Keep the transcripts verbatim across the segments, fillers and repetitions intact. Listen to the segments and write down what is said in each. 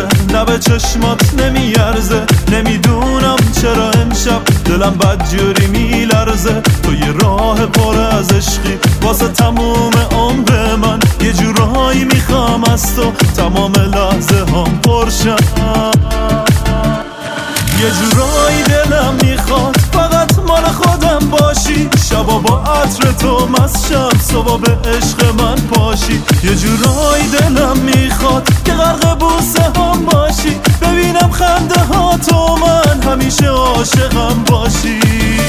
نه به چشمات نمیارزه. نمیدونم چرا امشب دلم بدجوری میلرزه. تو یه راه پر از عشقی واسه تموم عمر من. یه جورایی میخوام از تو تمام لحظه هم پرشم. یه جورایی دلم میخواد فقط مال خودم باشی. شبا با عطر تو مستشم صبح به عشق من پاشی. یه جورایی دلم میخواد که غرق بوسه هم باشی. ببینم خنده ها تو من همیشه عاشقم باشی.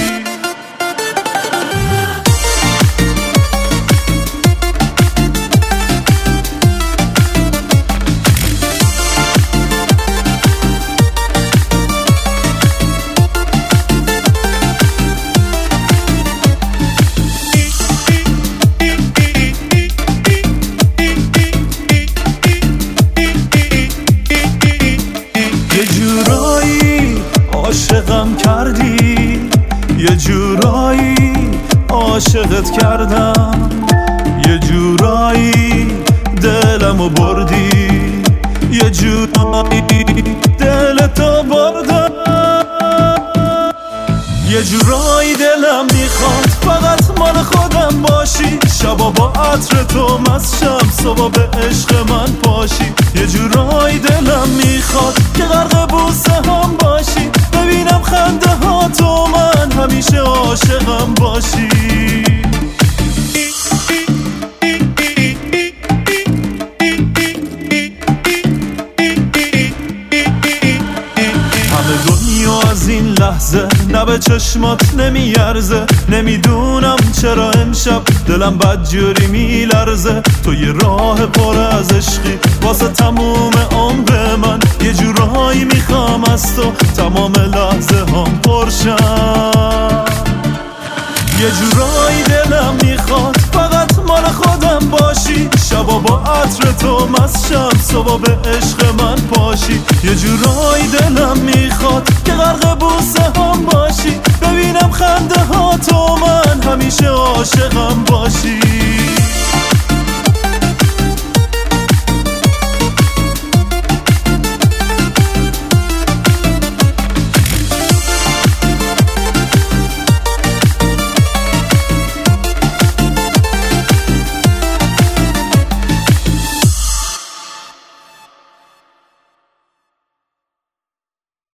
یه جورایی عاشقم کردی. یه جورایی عاشقت کردم. یه جورایی دلمو بردی. یه جورایی دلتو بردم. یه جورایی دلم میخواد فقط مال خودم باشی. شبا با عطر تو مستشم صبح به عشق من پاشی. یه جورایی دلم میخواد که غرق بوسه هم باشی. ببینم خنده ها تو من همیشه عاشقم باشی. از این لحظه نه به چشمات نمیارزه. نمیدونم چرا امشب دلم بدجوری میلرزه. تو یه راه پر از عشقی واسه تموم عمر من. یه جورایی میخوام از تو تمام لحظه هم پرشم. یه جورایی دلم میخواد فقط مال خودم باشی. شبا با عطر تو مستشم صبح به عشق من پاشی. یه جورایی دلم میخواد که غرق بوسه هم باشی. ببینم خنده ها تو من همیشه عاشقم باشی.